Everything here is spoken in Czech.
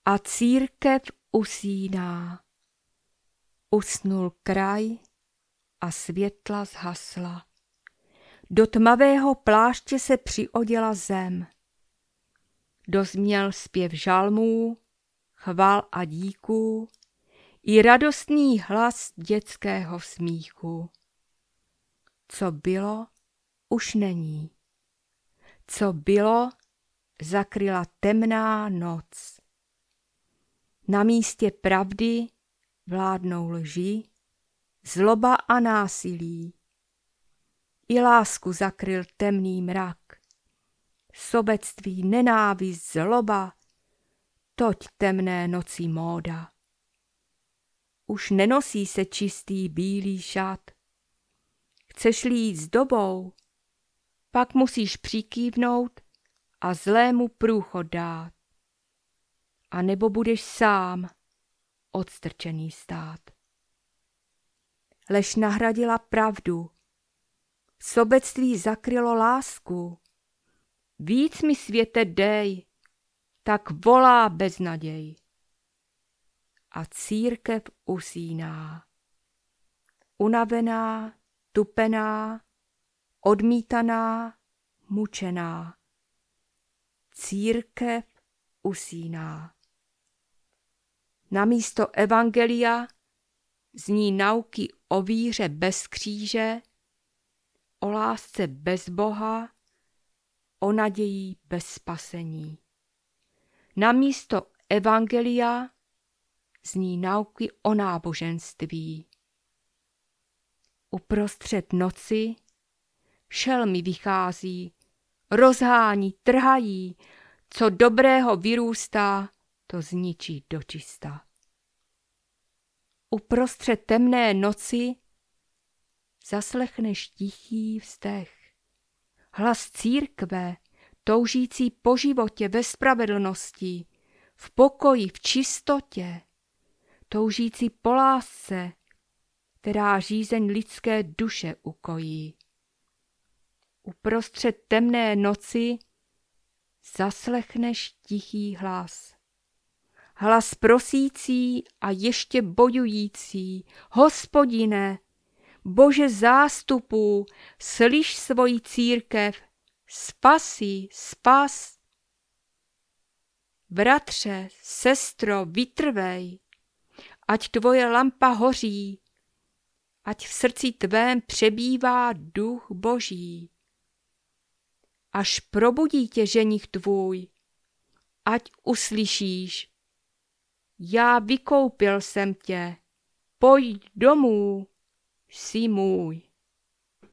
A církev usíná. Usnul kraj a světla zhasla. Do tmavého pláště se přioděla zem. Dozněl zpěv žalmů, chval a díků i radostný hlas dětského smíchu. Co bylo, už není. Co bylo, zakryla temná noc. Na místě pravdy vládnou lži, zloba a násilí. I lásku zakryl temný mrak. Sobectví, nenávist, zloba, toť temné noci móda. Už nenosí se čistý bílý šat. Chceš-li jít s dobou, pak musíš přikývnout a zlému průchod dát. A nebo budeš sám odstrčený stát. Lež nahradila pravdu, sobectví zakrylo lásku. Víc mi světe dej, tak volá beznaděj. A církev usíná. Unavená, tupená, odmítaná, mučená. Církev usíná. Namísto evangelia zní nauky o víře bez kříže, o lásce bez Boha, o naději bez spasení. Namísto evangelia zní nauky o náboženství. Uprostřed noci šelmy vychází, rozhání, trhají, co dobrého vyrůstá, to zničí dočista. Uprostřed temné noci zaslechneš tichý vzdech. Hlas církve, toužící po životě ve spravedlnosti, v pokoji, v čistotě, toužící po lásce, která žízeň lidské duše ukojí. Uprostřed temné noci zaslechneš tichý hlas. Hlas prosící a ještě bojující: Hospodine, Bože zástupů, slyš svoji církev, spasi, spas. Bratře, sestro, vytrvej, ať tvoje lampa hoří, ať v srdci tvém přebývá duch Boží. Až probudí tě ženich tvůj, ať uslyšíš: Já vykoupil jsem tě, pojď domů, jsi můj.